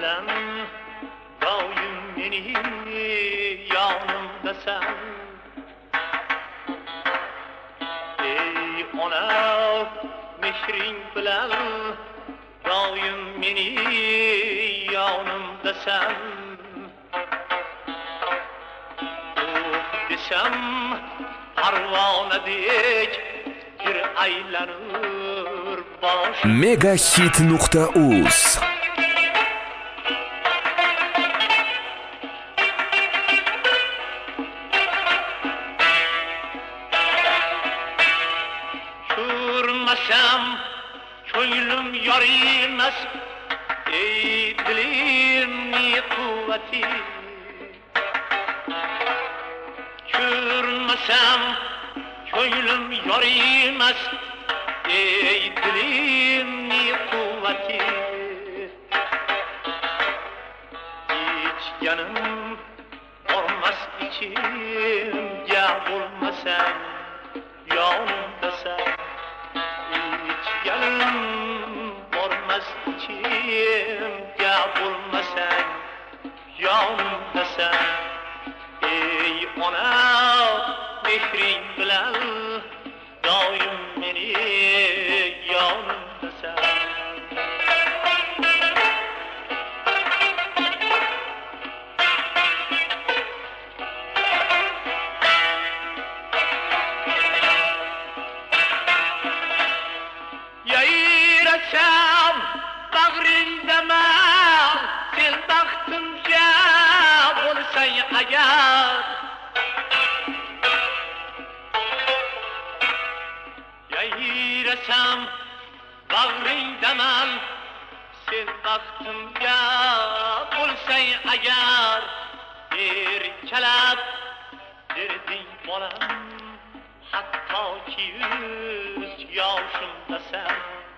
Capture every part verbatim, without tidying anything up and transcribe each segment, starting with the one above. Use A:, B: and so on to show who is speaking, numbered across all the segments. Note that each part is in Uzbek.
A: bilan doim mening yonimdasan. Ey ona, mehring bilan doim mening yonimdasan. Desam parvonadek bir aylanur boshim.
B: megahit nuqta uz
A: Ko'rmasam ko'nglim yorimas, ey dilimni quvvati. Ko'rmasam ko'nglim yorimas, ey dilimni quvvati. Ichganim bormas ichimga bo'lmasang yonimdasan. Ichganim bormas ichimga bo'lmasang yonimdasan. Ey ona, mehring bilan doim meni yonimdasan. Yayrasam bag'ringdaman, sen baxtimga bo'lsang agar. Yayrasam bag'ringdaman, sen baxtimga bo'lsang agar. Erkalab derding bolam, hattoki yuz yoshimdasan.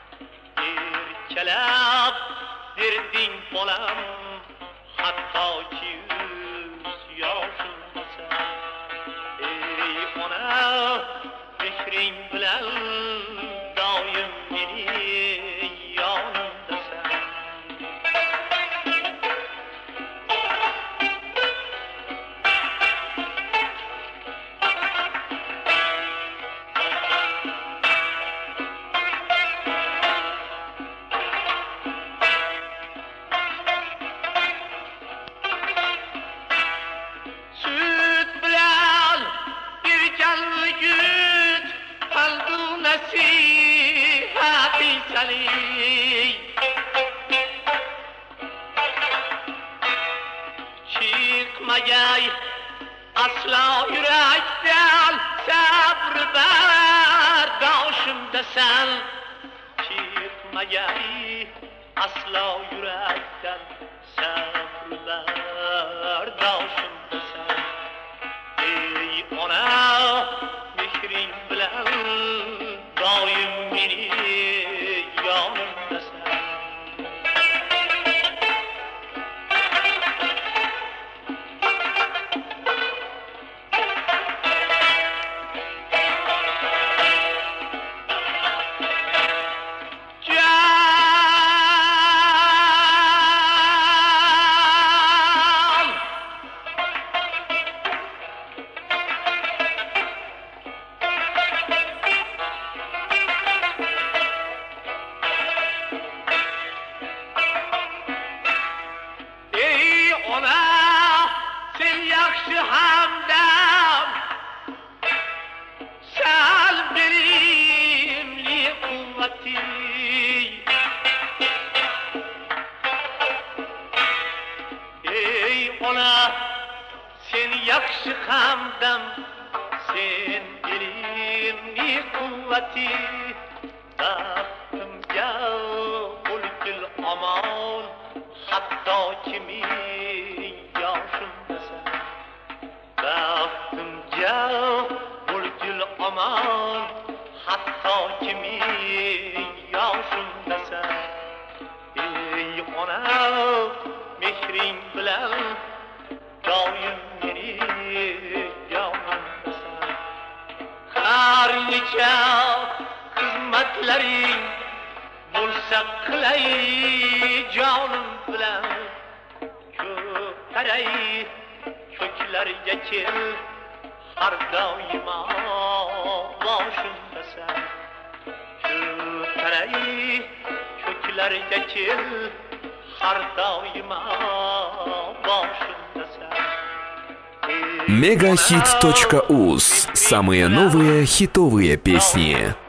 A: Erkalab derding bolam, hattoki yuz yoshimdasan. Ey ona, mehring bilan doim meni yonimdasan. Süt bilan bircanlik yut, qalbu nasihati salik. Chiqmagay aslo yurakdan, sabr bardoshimdasan. Chiqmagay aslo yurakdan, sabr bardoshimdasan. Ey ona, mehring bilan doim meni yonimdasan. Sen yaxshi hamdam, sal bilimli quvvati. Ey ona, sen yaxshi hamdam, sen bilimli quvvati. Baxtimga bo'lgil omon, hattoki men yoshimdasan. Baxtimga bo'lgil omon, hattoki men yoshimdasan. Ey ona, mehring bilan doim meni yonimdasan. Har necha xizmatlaring bo'lsa qilay jonim bilan. taray ko'klarga kel har doimo boshimdasan shu taray ko'klarga kel har doimo boshimdasan.
B: Мегахит точка уз. Самые новые хитовые песни.